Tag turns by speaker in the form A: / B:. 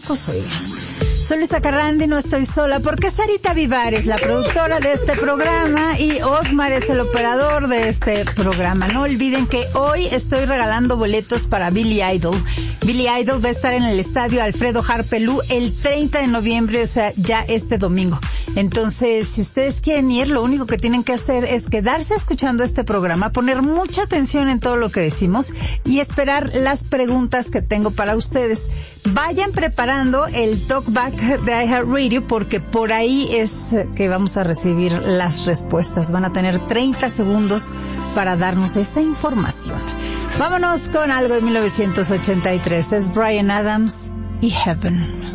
A: locos, oigan. Soy Luisa Carrandi, no estoy sola, porque Sarita Vivar es la productora de este programa y Osmar es el operador de este programa. No olviden que hoy estoy regalando boletos para Billy Idol. Billy Idol va a estar en el estadio Alfredo Harpelú el 30 de noviembre, o sea, ya este domingo. Entonces, si ustedes quieren ir, lo único que tienen que hacer es quedarse escuchando este programa, poner mucha atención en todo lo que decimos y esperar las preguntas que tengo para ustedes. Vayan preparando el talkback de iHeartRadio porque por ahí es que vamos a recibir las respuestas. Van a tener 30 segundos para darnos esa información. Vámonos con algo de 1983. Es Bryan Adams y Heaven.